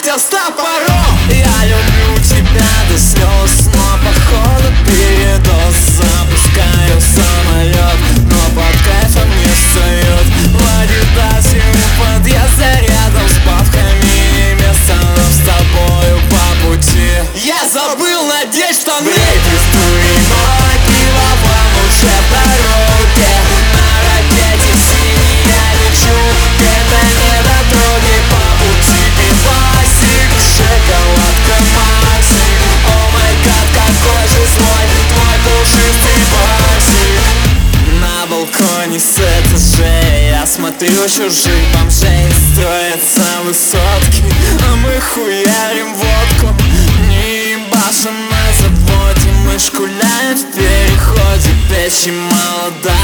тебя с топором. Я люблю тебя до слез, но походу передоз. Запускаю самолет, но под кайфом не встает. В Адидасе у подъезда рядом с бабками место, но с тобою по пути я забыл надеть штаны. Региструй мой пиво, вам уже в дороге. На ракете синий я лечу, это не дороги. По пути пивасик, шоколадка Максик. О май гад, какой же злой твой пушистый басик. На балконе с этажей я смотрю чужих бомжей. Строятся высотки, а мы хуярим водку. Не ебашим на заводе, мы шкуляем в переходе. Печи молода,